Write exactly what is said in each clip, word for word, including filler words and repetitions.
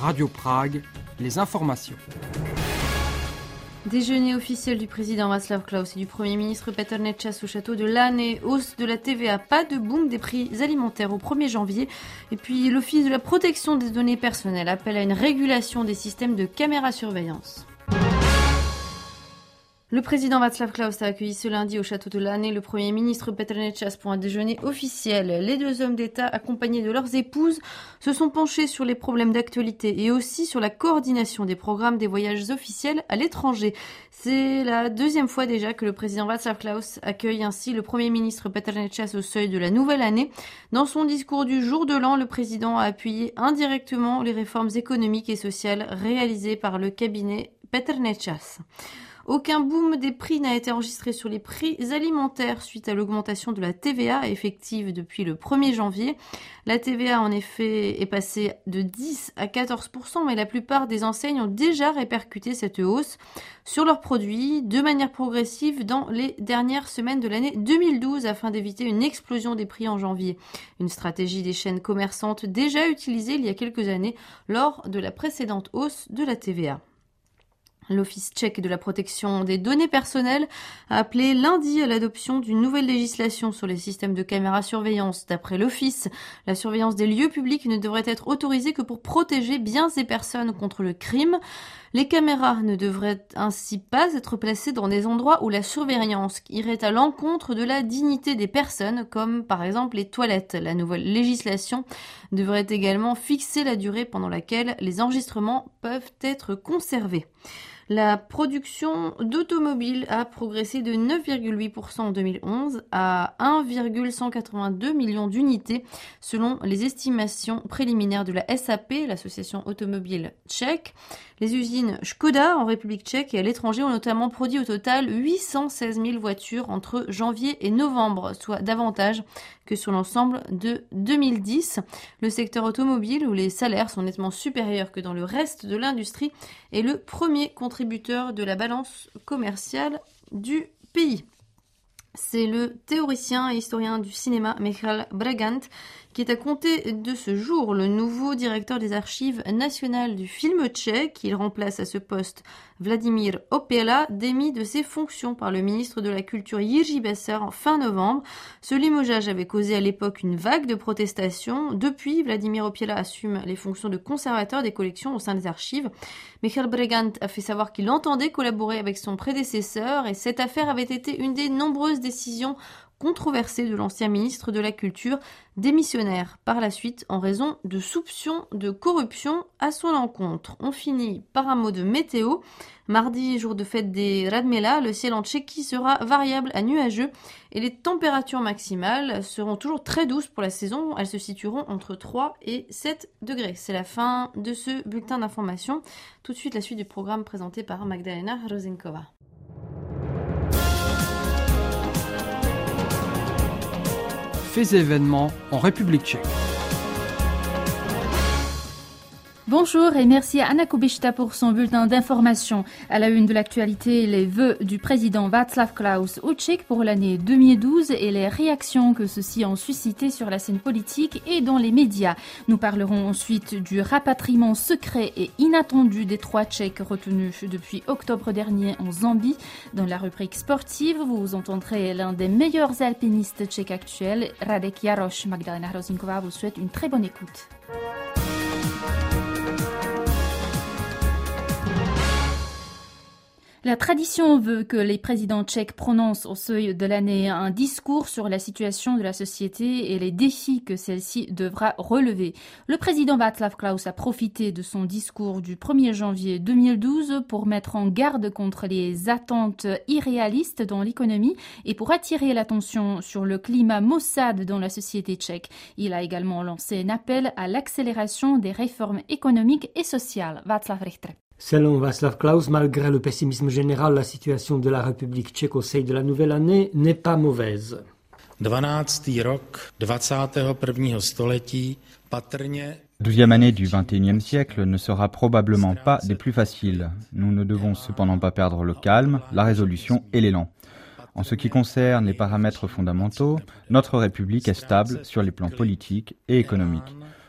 Radio Prague, les informations. Déjeuner officiel du président Václav Klaus et du Premier ministre Petr Nečas au château de Lane, hausse de la T V A, pas de boom des prix alimentaires au premier janvier. Et puis l'Office de la protection des données personnelles appelle à une régulation des systèmes de caméra-surveillance. Le président Václav Klaus a accueilli ce lundi au château de Lane le Premier ministre Petr Nečas pour un déjeuner officiel. Les deux hommes d'État, accompagnés de leurs épouses, se sont penchés sur les problèmes d'actualité et aussi sur la coordination des programmes des voyages officiels à l'étranger. C'est la deuxième fois déjà que le président Václav Klaus accueille ainsi le Premier ministre Petr Nečas au seuil de la nouvelle année. Dans son discours du jour de l'an, le président a appuyé indirectement les réformes économiques et sociales réalisées par le cabinet Petr Nečas. Aucun boom des prix n'a été enregistré sur les prix alimentaires suite à l'augmentation de la T V A effective depuis le premier janvier. La T V A en effet est passée de dix à quatorze pour cent, mais la plupart des enseignes ont déjà répercuté cette hausse sur leurs produits de manière progressive dans les dernières semaines de l'année deux mille douze afin d'éviter une explosion des prix en janvier. Une stratégie des chaînes commerçantes déjà utilisée il y a quelques années lors de la précédente hausse de la T V A. L'Office tchèque de la protection des données personnelles a appelé lundi à l'adoption d'une nouvelle législation sur les systèmes de caméra-surveillance. D'après l'Office, la surveillance des lieux publics ne devrait être autorisée que pour protéger biens et personnes contre le crime. Les caméras ne devraient ainsi pas être placées dans des endroits où la surveillance irait à l'encontre de la dignité des personnes, comme par exemple les toilettes. La nouvelle législation devrait également fixer la durée pendant laquelle les enregistrements peuvent être conservés. La production d'automobiles a progressé de neuf virgule huit pour cent en deux mille onze à un virgule cent quatre-vingt-deux millions d'unités selon les estimations préliminaires de la S A P, l'association automobile tchèque. Les usines Škoda en République tchèque et à l'étranger ont notamment produit au total huit cent seize mille voitures entre janvier et novembre, soit davantage que sur l'ensemble de deux mille dix. Le secteur automobile, où les salaires sont nettement supérieurs que dans le reste de l'industrie, est le premier contributeur de la balance commerciale du pays. C'est le théoricien et historien du cinéma Michal Bregant qui est à compter de ce jour le nouveau directeur des archives nationales du film tchèque. Il remplace à ce poste Vladimír Opěla, démis de ses fonctions par le ministre de la Culture Jiří Besser en fin novembre. Ce limogeage avait causé à l'époque une vague de protestations. Depuis, Vladimír Opěla assume les fonctions de conservateur des collections au sein des archives. Michal Bregant a fait savoir qu'il entendait collaborer avec son prédécesseur et cette affaire avait été une des nombreuses décisions controversée de l'ancien ministre de la Culture, démissionnaire par la suite en raison de soupçons de corruption à son encontre. On finit par un mot de météo. Mardi, jour de fête des Radmela, le ciel en Tchéquie sera variable à nuageux et les températures maximales seront toujours très douces pour la saison. Elles se situeront entre trois et sept degrés. C'est la fin de ce bulletin d'information. Tout de suite, la suite du programme présenté par Magdalena Rozenkova. Faits et événements en République tchèque. Bonjour et merci à Anna Kubišta pour son bulletin d'information. À la une de l'actualité, les vœux du président Václav Klaus au Tchèque pour l'année deux mille douze et les réactions que ceux-ci ont suscitées sur la scène politique et dans les médias. Nous parlerons ensuite du rapatriement secret et inattendu des trois Tchèques retenus depuis octobre dernier en Zambie. Dans la rubrique sportive, vous entendrez l'un des meilleurs alpinistes tchèques actuels, Radek Jaroš. Magdalena Rozenkova vous souhaite une très bonne écoute. La tradition veut que les présidents tchèques prononcent au seuil de l'année un discours sur la situation de la société et les défis que celle-ci devra relever. Le président Václav Klaus a profité de son discours du premier janvier deux mille douze pour mettre en garde contre les attentes irréalistes dans l'économie et pour attirer l'attention sur le climat maussade dans la société tchèque. Il a également lancé un appel à l'accélération des réformes économiques et sociales. Václav Richter. Selon Václav Klaus, malgré le pessimisme général, la situation de la République tchèque au seuil de la nouvelle année n'est pas mauvaise. dvanáctý rok dvacátého prvního století patrně. Douzième année du vingt et unième siècle ne sera probablement pas des plus faciles. Nous ne devons cependant pas perdre le calme, la résolution et l'élan. En ce qui concerne les paramètres fondamentaux, notre République est stable sur les plans politiques et économiques.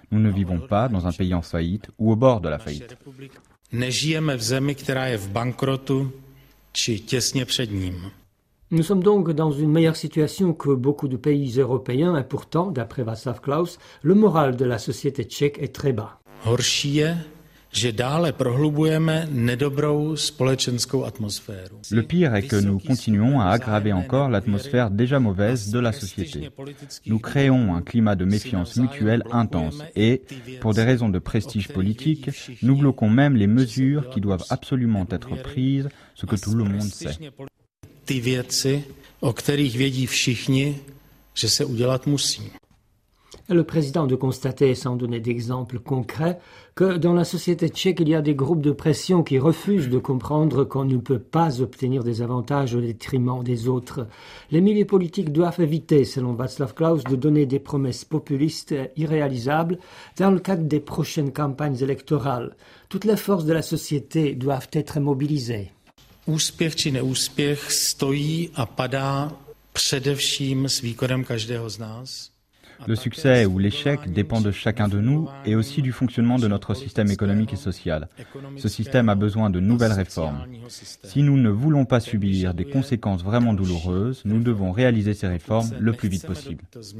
Nous ne vivons pas dans un pays en faillite ou au bord de la faillite. Nežijeme v zemi, která je v bankrotu, či těsně před ním. Nous sommes donc dans une meilleure situation que beaucoup de pays européens et pourtant, d'après Václav Klaus, le moral de la société tchèque est très bas. Horší je, že dále prohlubujeme nedobrou společenskou atmosféru. Le pire est que nous continuons à aggraver encore l'atmosphère déjà mauvaise de la société. Nous créons un climat de méfiance mutuelle intense et, pour des raisons de prestige politique, nous bloquons même les mesures qui doivent absolument être prises, ce que tout le monde sait. Ty věci, o kterých vědí všichni, že se udělat musí. Le président de constater, sans donner d'exemples concrets, que dans la société tchèque, il y a des groupes de pression qui refusent de comprendre qu'on ne peut pas obtenir des avantages au détriment des autres. Les milieux politiques doivent éviter, selon Václav Klaus, de donner des promesses populistes irréalisables dans le cadre des prochaines campagnes électorales. Toutes les forces de la société doivent être mobilisées. Úspěch či neúspěch stojí a padá především s výkonem každého z nás. Le succès ou l'échec dépend de chacun de nous et aussi du fonctionnement de notre système économique et social. Ce système a besoin de nouvelles réformes. Si nous ne voulons pas subir des conséquences vraiment douloureuses, nous devons réaliser ces réformes le plus vite possible.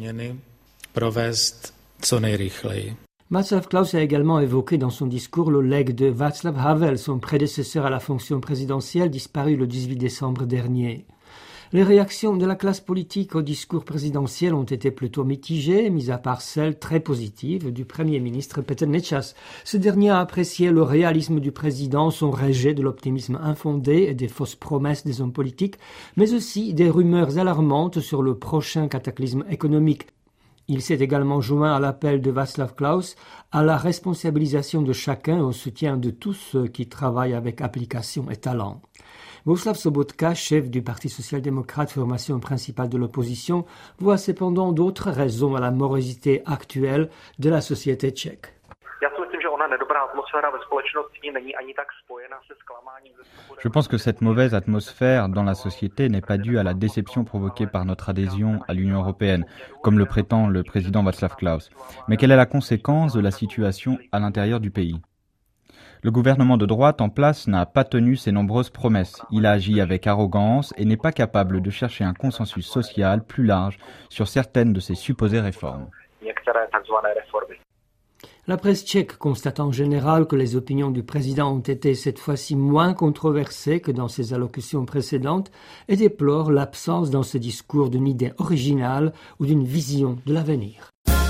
Václav Klaus a également évoqué dans son discours le legs de Václav Havel, son prédécesseur à la fonction présidentielle, disparu le dix-huit décembre dernier. Les réactions de la classe politique au discours présidentiel ont été plutôt mitigées, mis à part celle très positive du Premier ministre Petr Nečas. Ce dernier a apprécié le réalisme du président, son rejet de l'optimisme infondé et des fausses promesses des hommes politiques, mais aussi des rumeurs alarmantes sur le prochain cataclysme économique. Il s'est également joint à l'appel de Václav Klaus à la responsabilisation de chacun et au soutien de tous ceux qui travaillent avec application et talent. Bohuslav Sobotka, chef du Parti social-démocrate, formation principale de l'opposition, voit cependant d'autres raisons à la morosité actuelle de la société tchèque. Je pense que cette mauvaise atmosphère dans la société n'est pas due à la déception provoquée par notre adhésion à l'Union européenne, comme le prétend le président Václav Klaus, mais qu'elle est la conséquence de la situation à l'intérieur du pays. Le gouvernement de droite en place n'a pas tenu ses nombreuses promesses. Il a agi avec arrogance et n'est pas capable de chercher un consensus social plus large sur certaines de ses supposées réformes. La presse tchèque constate en général que les opinions du président ont été cette fois-ci moins controversées que dans ses allocutions précédentes et déplore l'absence dans ce discours d'une idée originale ou d'une vision de l'avenir.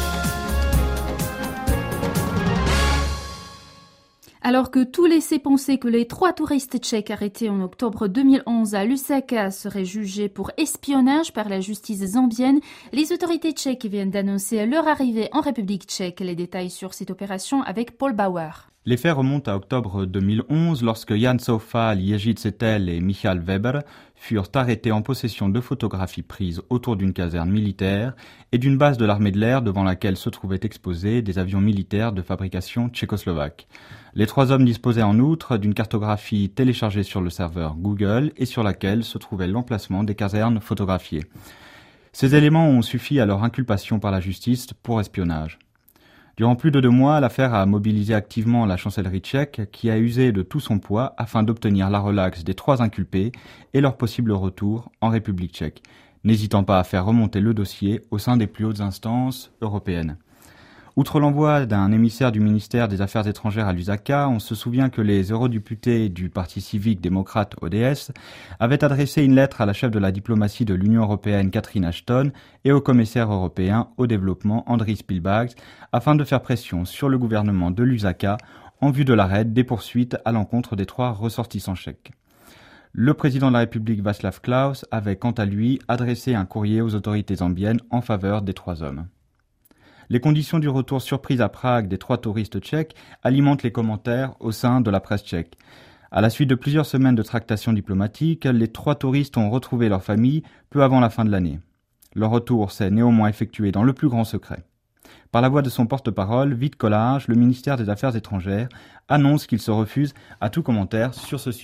Alors que tout laissait penser que les trois touristes tchèques arrêtés en octobre deux mille onze à Lusaka seraient jugés pour espionnage par la justice zambienne, les autorités tchèques viennent d'annoncer leur arrivée en République tchèque. Les détails sur cette opération avec Paul Bauer. Les faits remontent à octobre deux mille onze lorsque Jan Soufal, Ježíš Setel et Michal Weber furent arrêtés en possession de photographies prises autour d'une caserne militaire et d'une base de l'armée de l'air devant laquelle se trouvaient exposés des avions militaires de fabrication tchécoslovaque. Les trois hommes disposaient en outre d'une cartographie téléchargée sur le serveur Google et sur laquelle se trouvait l'emplacement des casernes photographiées. Ces éléments ont suffi à leur inculpation par la justice pour espionnage. Durant plus de deux mois, l'affaire a mobilisé activement la chancellerie tchèque qui a usé de tout son poids afin d'obtenir la relaxe des trois inculpés et leur possible retour en République tchèque, n'hésitant pas à faire remonter le dossier au sein des plus hautes instances européennes. Outre l'envoi d'un émissaire du ministère des Affaires étrangères à Lusaka, on se souvient que les eurodéputés du Parti civique démocrate O D S avaient adressé une lettre à la chef de la diplomatie de l'Union européenne Catherine Ashton et au commissaire européen au développement Andris Piebalgs afin de faire pression sur le gouvernement de Lusaka en vue de l'arrêt des poursuites à l'encontre des trois ressortissants tchèques. Le président de la République Václav Klaus avait quant à lui adressé un courrier aux autorités zambiennes en faveur des trois hommes. Les conditions du retour surprise à Prague des trois touristes tchèques alimentent les commentaires au sein de la presse tchèque. À la suite de plusieurs semaines de tractations diplomatiques, les trois touristes ont retrouvé leur famille peu avant la fin de l'année. Leur retour s'est néanmoins effectué dans le plus grand secret. Par la voix de son porte-parole, Vít Kolář, le ministère des Affaires étrangères, annonce qu'il se refuse à tout commentaire sur ce sujet.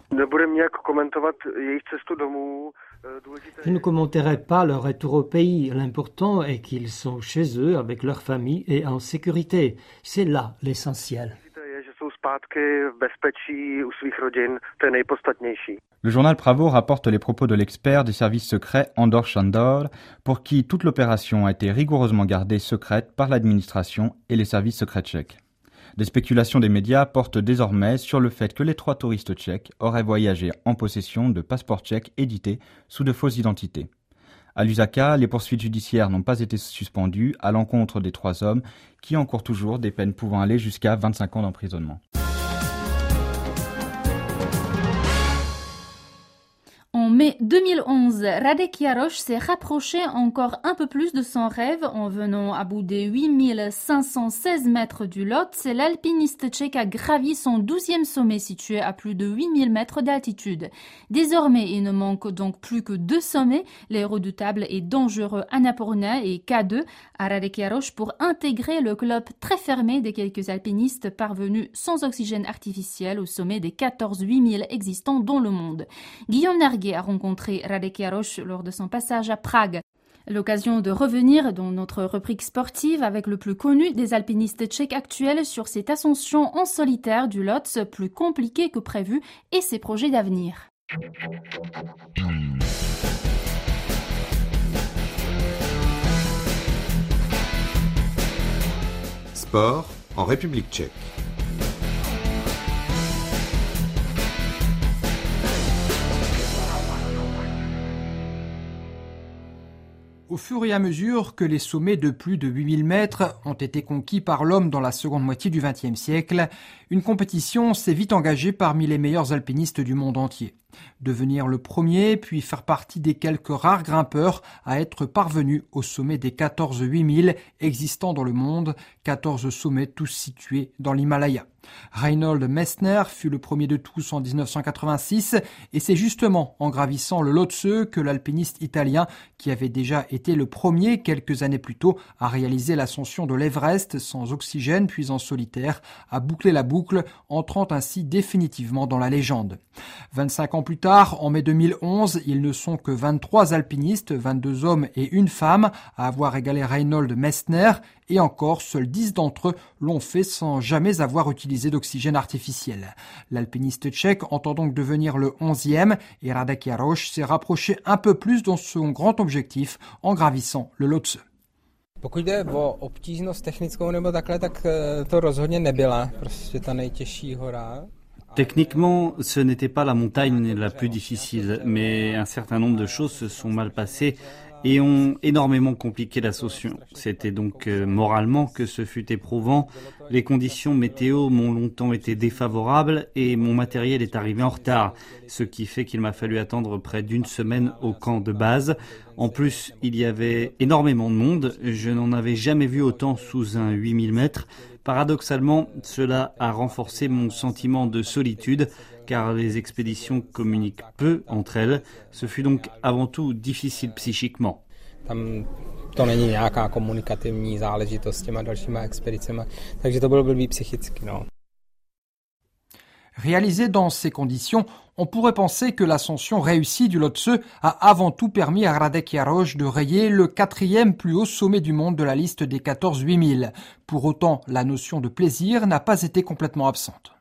Je ne commenterai pas leur retour au pays. L'important est qu'ils sont chez eux, avec leur famille et en sécurité. C'est là l'essentiel. Le journal Pravo rapporte les propos de l'expert des services secrets Andor Shandor, pour qui toute l'opération a été rigoureusement gardée secrète par l'administration et les services secrets tchèques. Des spéculations des médias portent désormais sur le fait que les trois touristes tchèques auraient voyagé en possession de passeports tchèques édités sous de fausses identités. À Lusaka, les poursuites judiciaires n'ont pas été suspendues à l'encontre des trois hommes qui encourent toujours des peines pouvant aller jusqu'à vingt-cinq ans d'emprisonnement. En mai deux mille onze, Radek Jaroš s'est rapproché encore un peu plus de son rêve en venant à bout des huit mille cinq cent seize mètres du Lhotse. L'alpiniste tchèque a gravi son douzième sommet situé à plus de huit mille mètres d'altitude. Désormais, il ne manque donc plus que deux sommets, les redoutables et dangereux Annapurna et K deux à Radek Jaroš pour intégrer le club très fermé des quelques alpinistes parvenus sans oxygène artificiel au sommet des quatorze huit mille existants dans le monde. Guillaume Narguet a rencontré Radek Jaroš lors de son passage à Prague. L'occasion de revenir dans notre rubrique sportive avec le plus connu des alpinistes tchèques actuels sur cette ascension en solitaire du Lhotse plus compliquée que prévu et ses projets d'avenir. Sport en République tchèque. Au fur et à mesure que les sommets de plus de huit mille mètres ont été conquis par l'homme dans la seconde moitié du vingtième siècle, une compétition s'est vite engagée parmi les meilleurs alpinistes du monde entier. Devenir le premier, puis faire partie des quelques rares grimpeurs à être parvenus au sommet des quatorze huit mille existants dans le monde, quatorze sommets tous situés dans l'Himalaya. Reinhold Messner fut le premier de tous en dix-neuf cent quatre-vingt-six et c'est justement en gravissant le Lhotse que l'alpiniste italien, qui avait déjà été le premier quelques années plus tôt à réaliser l'ascension de l'Everest sans oxygène puis en solitaire, a bouclé la boucle, entrant ainsi définitivement dans la légende. vingt-cinq ans plus tard, en mai deux mille onze, ils ne sont que vingt-trois alpinistes, vingt-deux hommes et une femme, à avoir égalé Reinhold Messner, et encore, seuls dix d'entre eux l'ont fait sans jamais avoir utilisé d'oxygène artificiel. L'alpiniste tchèque entend donc devenir le onzième et Radek Jaroš s'est rapproché un peu plus dans son grand objectif en gravissant le Lhotse. Pokud jde o obtížnost technickou nebo takhle, tak to rozhodně nebyla prostě ta nejtěžší hora. Techniquement, ce n'était pas la montagne la plus difficile, mais un certain nombre de choses se sont mal passées et ont énormément compliqué l'ascension. C'était donc euh, moralement que ce fut éprouvant. Les conditions météo m'ont longtemps été défavorables et mon matériel est arrivé en retard, ce qui fait qu'il m'a fallu attendre près d'une semaine au camp de base. En plus, il y avait énormément de monde. Je n'en avais jamais vu autant sous un huit mille mètres. Paradoxalement, cela a renforcé mon sentiment de solitude, car les expéditions communiquent peu entre elles. Ce fut donc avant tout difficile psychiquement. Tam to není nějaká komunikativní záležitost s těma dalšíma expedicemi, takže to bylo blbý psychicky, no. Réalisé dans ces conditions, on pourrait penser que l'ascension réussie du Lhotse a avant tout permis à Radek Jaroš de rayer le quatrième plus haut sommet du monde de la liste des quatorze huit mille. Pour autant, la notion de plaisir n'a pas été complètement absente.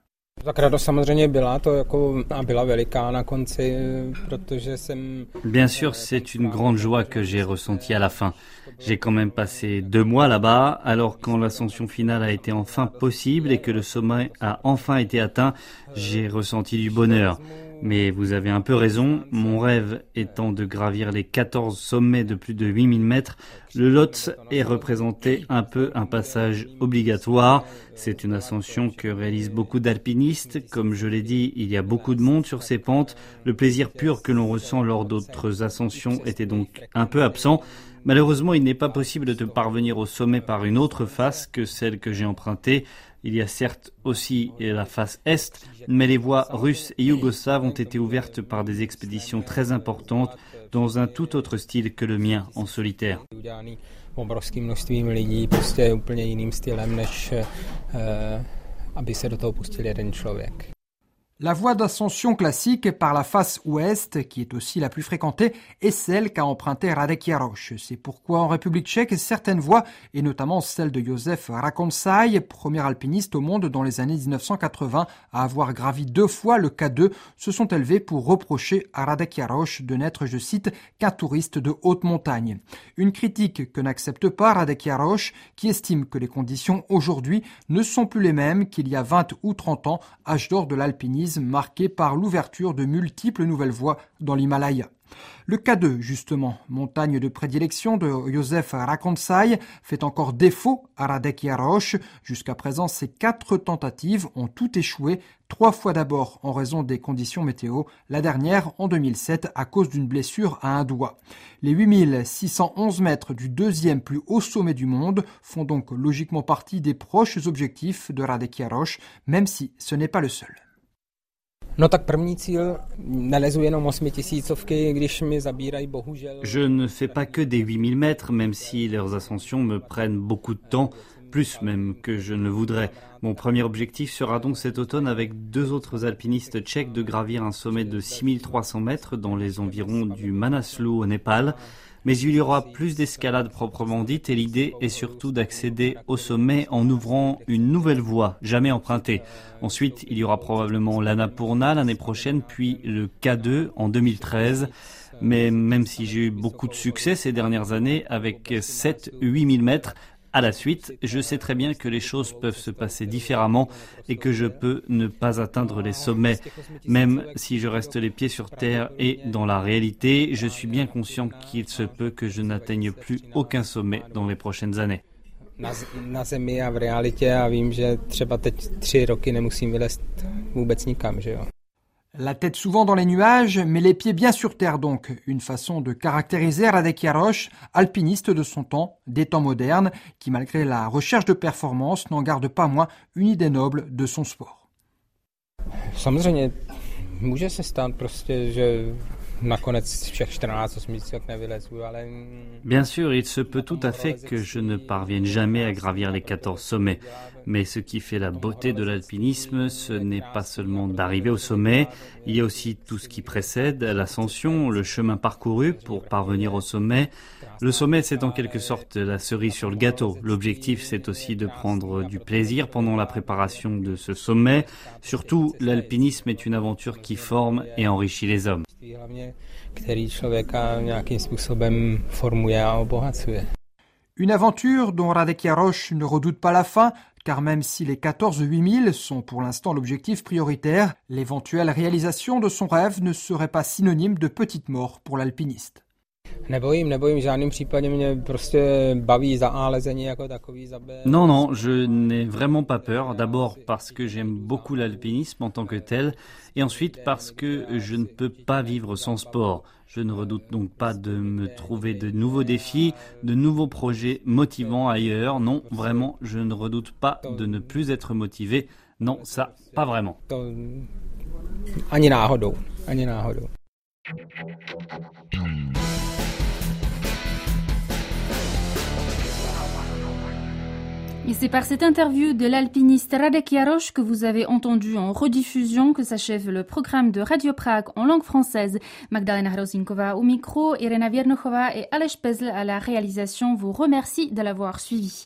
Bien sûr, c'est une grande joie que j'ai ressentie à la fin. J'ai quand même passé deux mois là-bas, alors quand l'ascension finale a été enfin possible et que le sommet a enfin été atteint, j'ai ressenti du bonheur. Mais vous avez un peu raison, mon rêve étant de gravir les quatorze sommets de plus de huit mille mètres, le Lhotse est représenté un peu un passage obligatoire. C'est une ascension que réalisent beaucoup d'alpinistes. Comme je l'ai dit, il y a beaucoup de monde sur ces pentes. Le plaisir pur que l'on ressent lors d'autres ascensions était donc un peu absent. Malheureusement, il n'est pas possible de parvenir au sommet par une autre face que celle que j'ai empruntée. Il y a certes aussi la face Est, mais les voies russes et yougoslaves ont été ouvertes par des expéditions très importantes dans un tout autre style que le mien en solitaire. Obrovským množstvím lidí, prostě úplně jiným stylem, než aby se do toho pustil jeden člověk. La voie d'ascension classique par la face ouest, qui est aussi la plus fréquentée, est celle qu'a empruntée Radek Jaroš. C'est pourquoi en République tchèque, certaines voies, et notamment celle de Josef Rakončaj, premier alpiniste au monde dans les années dix-neuf cent quatre-vingts à avoir gravi deux fois le K deux, se sont élevées pour reprocher à Radek Jaroš de n'être, je cite, qu'un touriste de haute montagne. Une critique que n'accepte pas Radek Jaroš, qui estime que les conditions aujourd'hui ne sont plus les mêmes qu'il y a vingt ou trente ans, âge d'or de l'alpinisme, marqué par l'ouverture de multiples nouvelles voies dans l'Himalaya. Le K deux, justement, montagne de prédilection de Josef Rakončaj, fait encore défaut à Radek Jaroš. Jusqu'à présent, ces quatre tentatives ont toutes échoué, trois fois d'abord en raison des conditions météo, la dernière en deux mille sept à cause d'une blessure à un doigt. Les huit mille six cent onze mètres du deuxième plus haut sommet du monde font donc logiquement partie des proches objectifs de Radek Jaroš, même si ce n'est pas le seul. No tak první cíl, nelezu jenom osmitisícovky, když mi zabírají bohužel. Je ne fais pas que des huit mille mètres, même si leurs ascensions me prennent beaucoup de temps, plus même que je ne voudrais. Mon premier objectif sera donc cet automne avec deux autres alpinistes tchèques de gravir un sommet de six mille trois cents mètres dans les environs du Manaslu au Népal. Mais il y aura plus d'escalade proprement dite et l'idée est surtout d'accéder au sommet en ouvrant une nouvelle voie, jamais empruntée. Ensuite, il y aura probablement l'Annapurna l'année prochaine, puis le K deux en deux mille treize. Mais même si j'ai eu beaucoup de succès ces dernières années avec sept à huit mille mètres, à la suite, je sais très bien que les choses peuvent se passer différemment et que je peux ne pas atteindre les sommets. Même si je reste les pieds sur terre et dans la réalité, je suis bien conscient qu'il se peut que je n'atteigne plus aucun sommet dans les prochaines années. Na, na zemi a v realitě a vím, že třeba teď tři roky nemusím vylézt vůbec nikam, že jo. La tête souvent dans les nuages, mais les pieds bien sur terre donc. Une façon de caractériser Radek Jaroš, alpiniste de son temps, des temps modernes, qui malgré la recherche de performance n'en garde pas moins une idée noble de son sport. Samozřejmě může se stát prostě, že nakonec všech čtrnáct osmitisícovek nevylezu, ale... Bien sûr, il se peut tout à fait que je ne parvienne jamais à gravir les quatorze sommets. Mais ce qui fait la beauté de l'alpinisme, ce n'est pas seulement d'arriver au sommet, il y a aussi tout ce qui précède, l'ascension, le chemin parcouru pour parvenir au sommet. Le sommet, c'est en quelque sorte la cerise sur le gâteau. L'objectif, c'est aussi de prendre du plaisir pendant la préparation de ce sommet. Surtout, l'alpinisme est une aventure qui forme et enrichit les hommes. Une aventure dont Radek Jaroš ne redoute pas la fin, car même si les quatorze huit mille sont pour l'instant l'objectif prioritaire, l'éventuelle réalisation de son rêve ne serait pas synonyme de petite mort pour l'alpiniste. Nebojím, nebojím, v žádném případě mě prostě baví zálezení jako takový za B. Non, non, je n'ai vraiment pas peur. D'abord parce que j'aime beaucoup l'alpinisme en tant que tel, et ensuite parce que je ne peux pas vivre sans sport. Je ne redoute donc pas de me trouver de nouveaux défis, de nouveaux projets motivants ailleurs. Non, vraiment, je ne redoute pas de ne plus être motivé. Non, ça, pas vraiment. Ani náhodou, ani náhodou. Et c'est par cette interview de l'alpiniste Radek Jaroš que vous avez entendu en rediffusion que s'achève le programme de Radio Prague en langue française. Magdalena Hrozinkova au micro, Irena Viernochova et Aleš Pezl à la réalisation vous remercie de l'avoir suivi.